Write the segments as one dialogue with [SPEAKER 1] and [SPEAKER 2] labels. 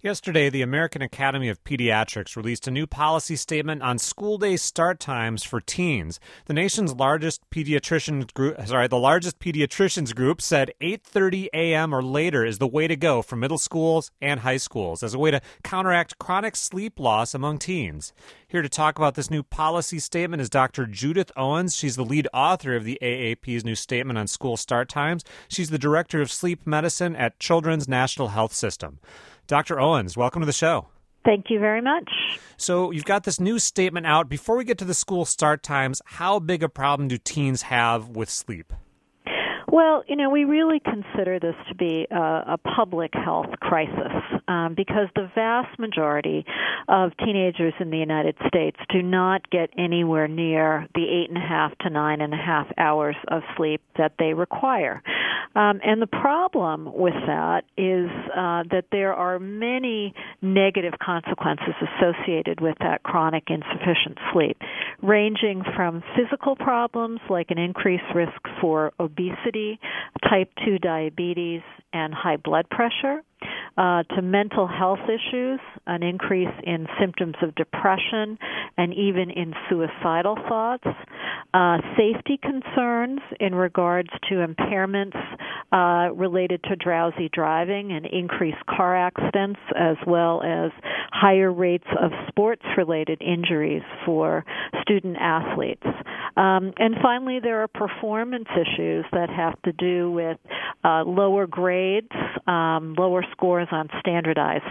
[SPEAKER 1] Yesterday, the American Academy of Pediatrics released a new policy statement on school day start times for teens. The nation's largest pediatricians group said 8:30 a.m. or later is the way to go for middle schools and high schools as a way to counteract chronic sleep loss among teens. Here to talk about this new policy statement is Dr. Judith Owens. She's the lead author of the AAP's new statement on school start times. She's the director of sleep medicine at Children's National Health System. Dr. Owens, welcome to the show.
[SPEAKER 2] Thank you very much.
[SPEAKER 1] So you've got this new statement out. Before we get to the school start times, how big a problem do teens have with sleep?
[SPEAKER 2] Well, we really consider this to be a public health crisis because the vast majority of teenagers in the United States do not get anywhere near the 8.5 to 9.5 hours of sleep that they require. And the problem with that is that there are many negative consequences associated with that chronic insufficient sleep, ranging from physical problems like an increased risk for obesity, type 2 diabetes, and high blood pressure, to mental health issues, an increase in symptoms of depression and even in suicidal thoughts, safety concerns in regards to impairments related to drowsy driving and increased car accidents, as well as higher rates of sports-related injuries for student athletes. And finally, there are performance issues that have to do with lower grades, lower scores on standardized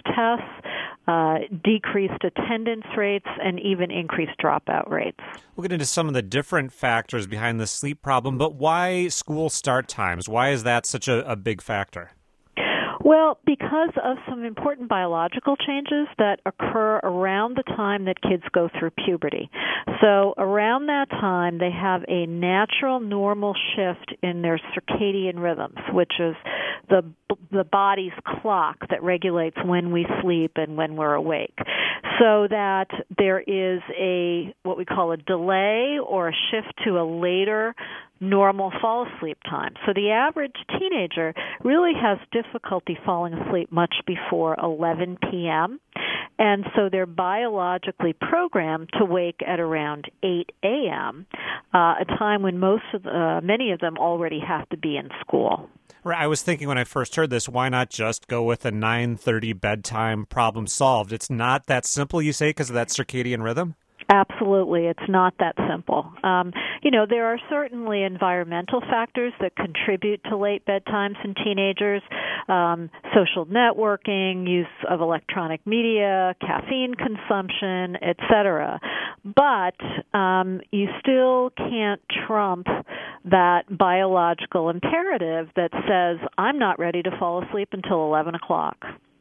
[SPEAKER 2] tests, decreased attendance rates, and even increased dropout rates.
[SPEAKER 1] We'll get into some of the different factors behind the sleep problem, but why school start times? Why is that such a big factor?
[SPEAKER 2] Well, because of some important biological changes that occur around the time that kids go through puberty. So around that time, they have a natural, normal shift in their circadian rhythms, which is the body's clock that regulates when we sleep and when we're awake. So that there is what we call a delay or a shift to a later normal fall asleep time. So the average teenager really has difficulty falling asleep much before 11 p.m., and so they're biologically programmed to wake at around 8 a.m., a time when many of them already have to be in school.
[SPEAKER 1] Right. I was thinking when I first heard this, why not just go with a 9:30 bedtime, problem solved? It's not that simple, you say, because of that circadian rhythm?
[SPEAKER 2] Absolutely. It's not that simple. There are certainly environmental factors that contribute to late bedtimes in teenagers, social networking, use of electronic media, caffeine consumption, etc. But you still can't trump that biological imperative that says, I'm not ready to fall asleep until 11 o'clock.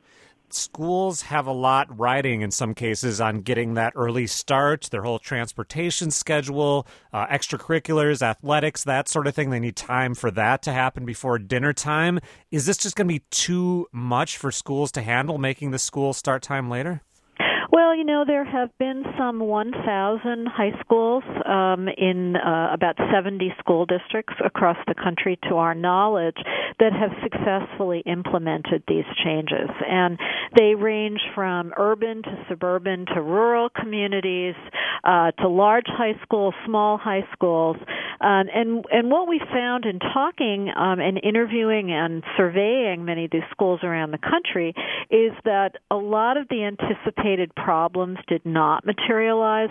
[SPEAKER 1] Schools have a lot riding in some cases on getting that early start, their whole transportation schedule, extracurriculars, athletics, that sort of thing. They need time for that to happen before dinner time. Is this just going to be too much for schools to handle, making the school start time later?
[SPEAKER 2] Well, there have been some 1,000 high schools in about 70 school districts across the country, to our knowledge, that have successfully implemented these changes. And they range from urban to suburban to rural communities to large high schools, small high schools. And what we found in talking and interviewing and surveying many of these schools around the country is that a lot of the anticipated problems did not materialize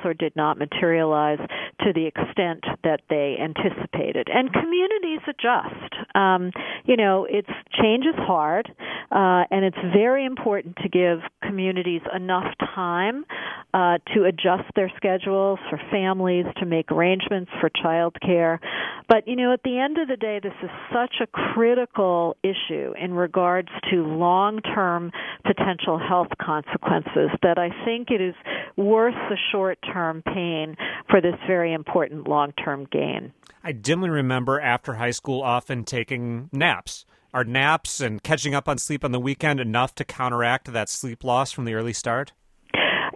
[SPEAKER 2] to the extent that they anticipated. And communities adjust. Change is hard, and it's very important to give communities enough time to adjust their schedules for families, to make arrangements for child care. But, at the end of the day, this is such a critical issue in regards to long-term potential health consequences that I think it is worth the short-term pain for this very important long-term gain.
[SPEAKER 1] I dimly remember after high school often taking naps. Are naps and catching up on sleep on the weekend enough to counteract that sleep loss from the early start?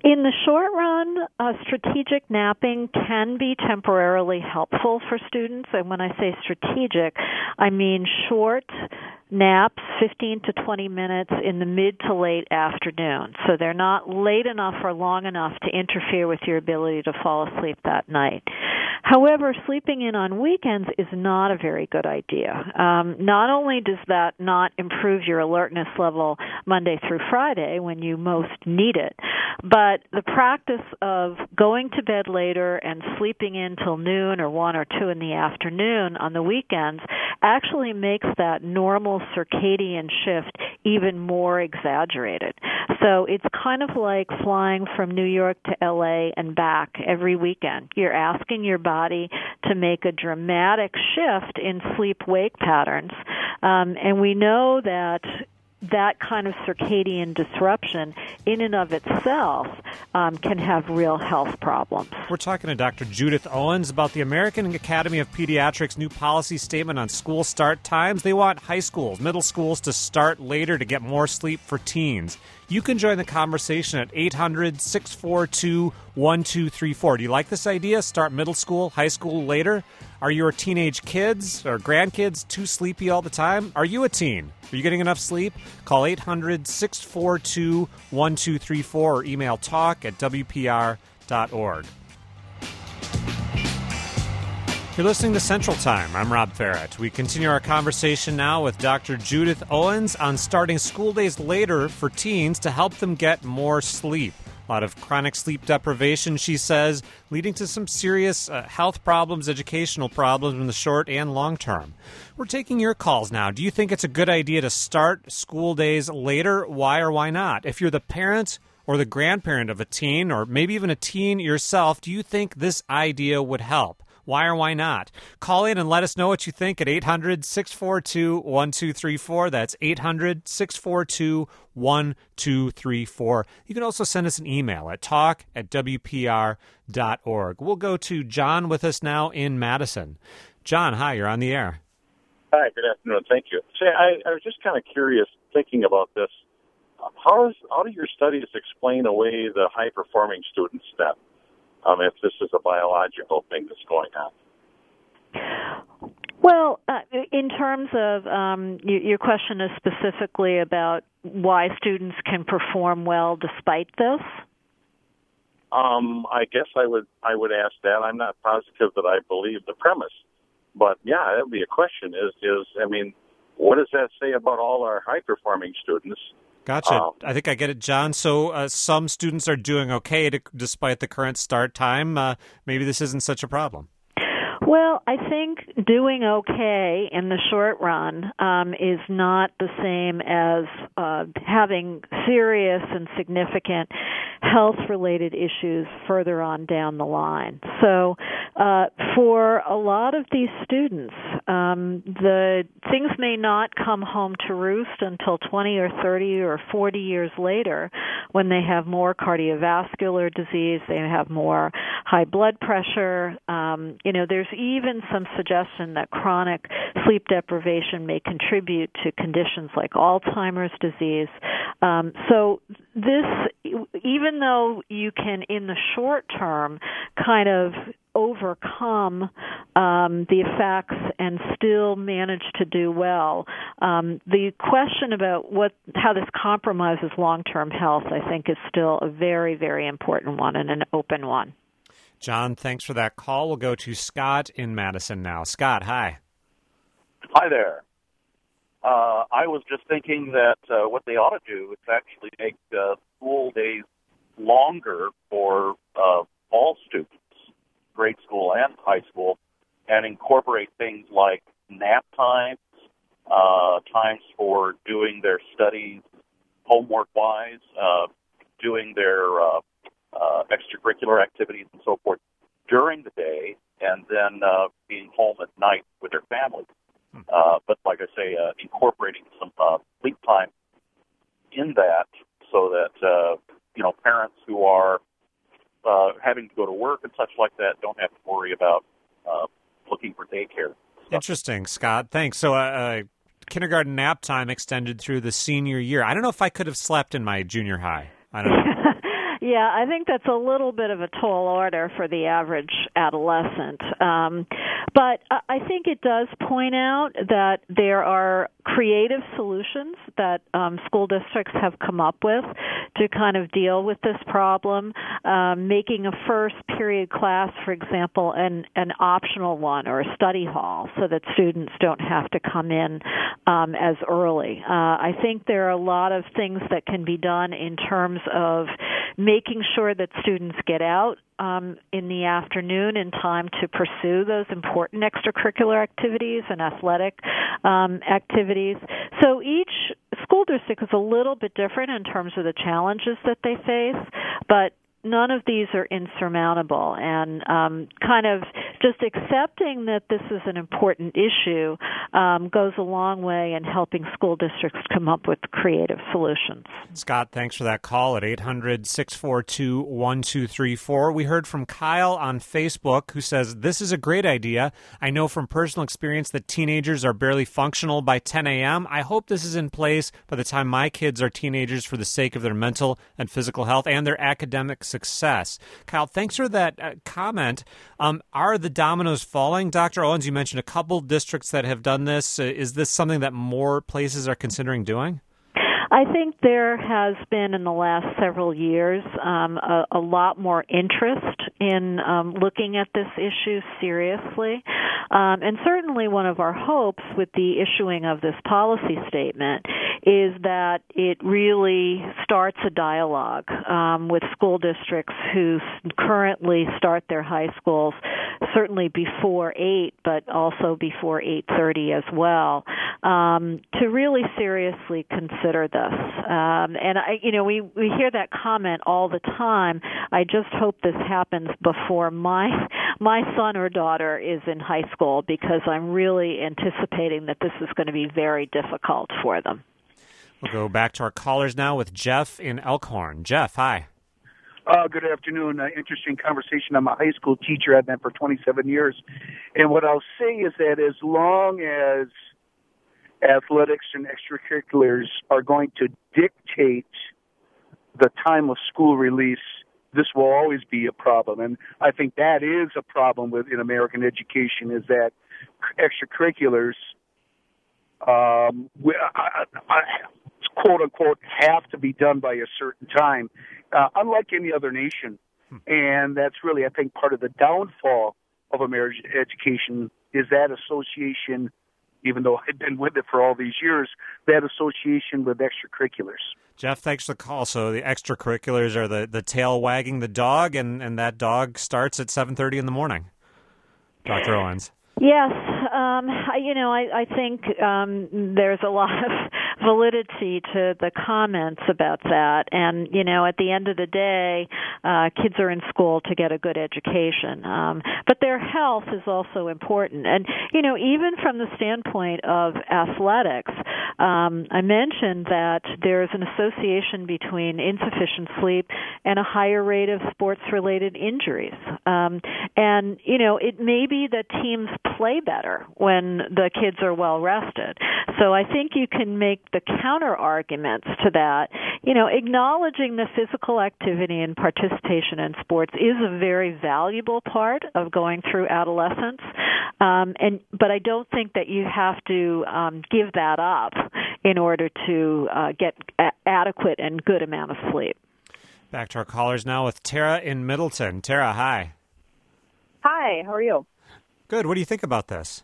[SPEAKER 2] In the short run, strategic napping can be temporarily helpful for students. And when I say strategic, I mean short naps, 15 to 20 minutes in the mid to late afternoon. So they're not late enough or long enough to interfere with your ability to fall asleep that night. However, sleeping in on weekends is not a very good idea. Not only does that not improve your alertness level Monday through Friday when you most need it, but the practice of going to bed later and sleeping in till noon or 1 or 2 in the afternoon on the weekends actually makes that normal circadian shift even more exaggerated. So it's kind of like flying from New York to LA and back every weekend. You're asking your body to make a dramatic shift in sleep-wake patterns, and we know that kind of circadian disruption in and of itself can have real health problems.
[SPEAKER 1] We're talking to Dr. Judith Owens about the American Academy of Pediatrics' new policy statement on school start times. They want high schools, middle schools to start later to get more sleep for teens. You can join the conversation at 800-642-1234. Do you like this idea? Start middle school, high school later? Are your teenage kids or grandkids too sleepy all the time? Are you a teen? Are you getting enough sleep? Call 800-642-1234 or email talk@wpr.org. You're listening to Central Time. I'm Rob Farrett. We continue our conversation now with Dr. Judith Owens on starting school days later for teens to help them get more sleep. A lot of chronic sleep deprivation, she says, leading to some serious health problems, educational problems in the short and long term. We're taking your calls now. Do you think it's a good idea to start school days later? Why or why not? If you're the parent or the grandparent of a teen, or maybe even a teen yourself, do you think this idea would help? Why or why not? Call in and let us know what you think at 800-642-1234. That's 800-642-1234. You can also send us an email at talk@wpr.org. We'll go to John with us now in Madison. John, hi, you're on the air.
[SPEAKER 3] Hi, good afternoon. Thank you. Say, I was just kind of curious thinking about this. How do your studies explain away the high-performing student step? If this is a biological thing that's going on.
[SPEAKER 2] Well, in terms of your question is specifically about why students can perform well despite this?
[SPEAKER 3] I guess I would ask that. I'm not positive that I believe the premise, but yeah, that would be a question. What does that say about all our high-performing students?
[SPEAKER 1] Gotcha. I think I get it, John. So some students are doing okay despite the current start time. Maybe this isn't such a problem.
[SPEAKER 2] Well, I think doing okay in the short run is not the same as having serious and significant health-related issues further on down the line. So for a lot of these students, the things may not come home to roost until 20 or 30 or 40 years later when they have more cardiovascular disease, they have more high blood pressure. There's even some suggestion that chronic sleep deprivation may contribute to conditions like Alzheimer's disease. So this, even though you can, in the short term, kind of overcome the effects and still manage to do well, the question about how this compromises long-term health, I think, is still a very, very important one and an open one.
[SPEAKER 1] John, thanks for that call. We'll go to Scott in Madison now. Scott, hi.
[SPEAKER 4] Hi there. I was just thinking that what they ought to do is actually make school days longer for all students, grade school and high school, and incorporate things like nap times, times for doing their studies homework-wise, doing their extracurricular activities and so forth during the day, and then being home at night with their families. But like I say, incorporating some sleep time in that so that, parents who are having to go to work and such like that don't have to worry about looking for daycare.
[SPEAKER 1] Interesting, Scott. Thanks. So kindergarten nap time extended through the senior year. I don't know if I could have slept in my junior high. I don't know.
[SPEAKER 2] Yeah, I think that's a little bit of a tall order for the average adolescent. But I think it does point out that there are creative solutions that school districts have come up with to kind of deal with this problem, making a first period class, for example, an optional one or a study hall so that students don't have to come in as early. I think there are a lot of things that can be done in terms of making sure that students get out in the afternoon in time to pursue those important extracurricular activities and athletic activities. So each school district is a little bit different in terms of the challenges that they face, but none of these are insurmountable. And kind of just accepting that this is an important issue goes a long way in helping school districts come up with creative solutions.
[SPEAKER 1] Scott, thanks for that call at 800-642-1234. We heard from Kyle on Facebook who says, this is a great idea. I know from personal experience that teenagers are barely functional by 10 a.m. I hope this is in place by the time my kids are teenagers for the sake of their mental and physical health and their academic success. Kyle, thanks for that comment. Are the dominoes falling? Dr. Owens, you mentioned a couple districts that have done this. Is this something that more places are considering doing?
[SPEAKER 2] I think there has been in the last several years a lot more interest in looking at this issue seriously. And certainly one of our hopes with the issuing of this policy statement is that it really starts a dialogue with school districts who currently start their high schools certainly before 8, but also before 8:30 as well, to really seriously consider this. And we hear that comment all the time. I just hope this happens before my son or daughter is in high school, because I'm really anticipating that this is going to be very difficult for them.
[SPEAKER 1] We'll go back to our callers now with Jeff in Elkhorn. Jeff, hi.
[SPEAKER 5] Good afternoon. Interesting conversation. I'm a high school teacher. I've been for 27 years. And what I'll say is that as long as athletics and extracurriculars are going to dictate the time of school release, this will always be a problem. And I think that is a problem in American education, is that extracurriculars, quote unquote, have to be done by a certain time, unlike any other nation. And that's really, I think, part of the downfall of American education is that association, even though I've been with it for all these years, that association with extracurriculars.
[SPEAKER 1] Jeff, thanks for the call. So the extracurriculars are the tail wagging the dog, and that dog starts at 7:30 in the morning. Dr. Owens.
[SPEAKER 2] Yes, I think there's a lot of validity to the comments about that. And, at the end of the day, kids are in school to get a good education. But their health is also important. And, even from the standpoint of athletics, I mentioned that there's an association between insufficient sleep and a higher rate of sports-related injuries. And, it may be that teams play better when the kids are well rested. So I think you can make the counter arguments to that. Acknowledging the physical activity and participation in sports is a very valuable part of going through adolescence. But I don't think that you have to give that up in order to get adequate and good amount of sleep.
[SPEAKER 1] Back to our callers now with Tara in Middleton. Tara, hi.
[SPEAKER 6] Hi, how are you?
[SPEAKER 1] Good. What do you think about this?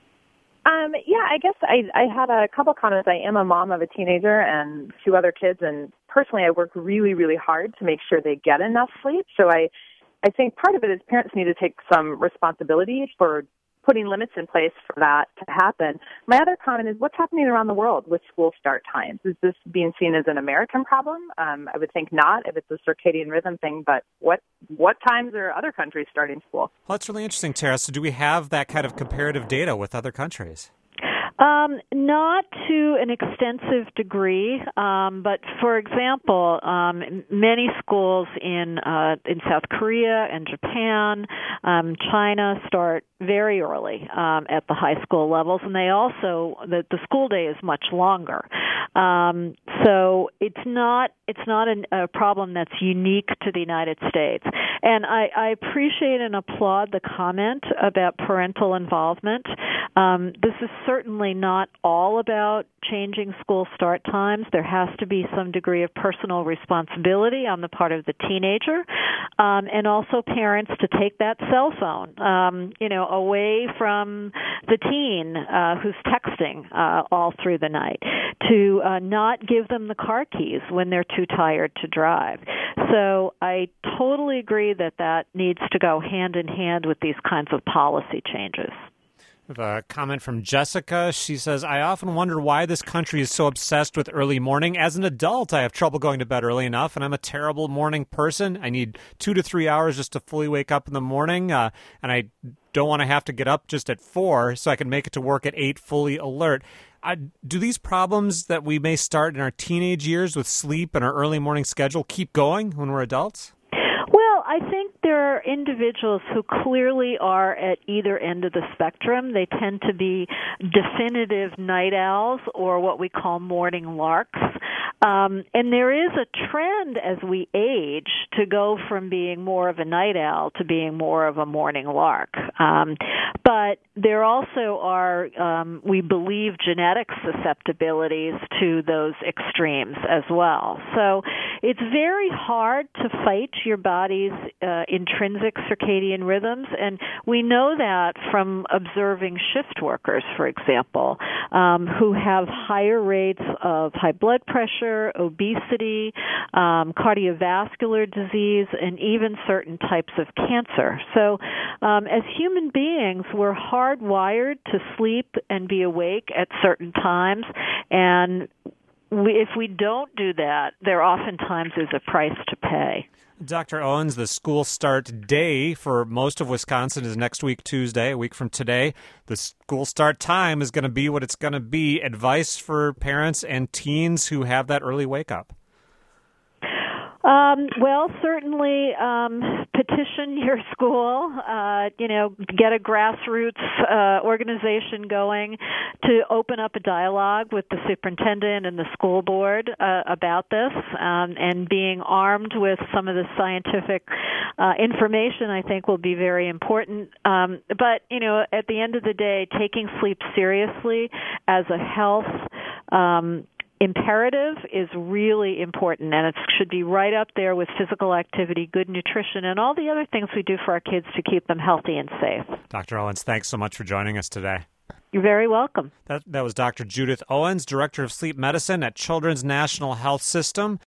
[SPEAKER 6] I guess I had a couple comments. I am a mom of a teenager and 2 other kids, and personally I work really, really hard to make sure they get enough sleep. So I think part of it is parents need to take some responsibility for putting limits in place for that to happen. My other comment is what's happening around the world with school start times. Is this being seen as an American problem? I would think not if it's a circadian rhythm thing, but what times are other countries starting school?
[SPEAKER 1] Well, that's really interesting, Tara. So do we have that kind of comparative data with other countries?
[SPEAKER 2] Not to an extensive degree, but for example, many schools in South Korea and Japan, China start very early at the high school levels, and they also the school day is much longer. So it's not a problem that's unique to the United States. And I appreciate and applaud the comment about parental involvement. This is certainly not all about changing school start times. There has to be some degree of personal responsibility on the part of the teenager, and also parents to take that cell phone, away from the teen who's texting all through the night, to not give them the car keys when they're too tired to drive. So I totally agree that needs to go hand in hand with these kinds of policy changes.
[SPEAKER 1] We have a comment from Jessica. She says, I often wonder why this country is so obsessed with early morning. As an adult, I have trouble going to bed early enough, and I'm a terrible morning person. I need 2 to 3 hours just to fully wake up in the morning, and I don't want to have to get up just at 4 so I can make it to work at 8 fully alert. Do these problems that we may start in our teenage years with sleep and our early morning schedule keep going when we're adults?
[SPEAKER 2] Well, I think there are individuals who clearly are at either end of the spectrum. They tend to be definitive night owls or what we call morning larks. And there is a trend as we age to go from being more of a night owl to being more of a morning lark. But there also are, we believe, genetic susceptibilities to those extremes as well. So it's very hard to fight your body's intrinsic circadian rhythms, and we know that from observing shift workers, for example, who have higher rates of high blood pressure, obesity, cardiovascular disease, and even certain types of cancer. So as human beings, we're hardwired to sleep and be awake at certain times, and if we don't do that, there oftentimes is a price to pay.
[SPEAKER 1] Dr. Owens, the school start day for most of Wisconsin is next week, Tuesday, a week from today. The school start time is going to be what it's going to be. Advice for parents and teens who have that early wake-up?
[SPEAKER 2] Well, certainly petition your school, get a grassroots organization going to open up a dialogue with the superintendent and the school board about this, and being armed with some of the scientific information, I think, will be very important. But, at the end of the day, taking sleep seriously as a health imperative is really important, and it should be right up there with physical activity, good nutrition, and all the other things we do for our kids to keep them healthy and safe.
[SPEAKER 1] Dr. Owens, thanks so much for joining us today.
[SPEAKER 2] You're very welcome.
[SPEAKER 1] That was Dr. Judith Owens, Director of Sleep Medicine at Children's National Health System.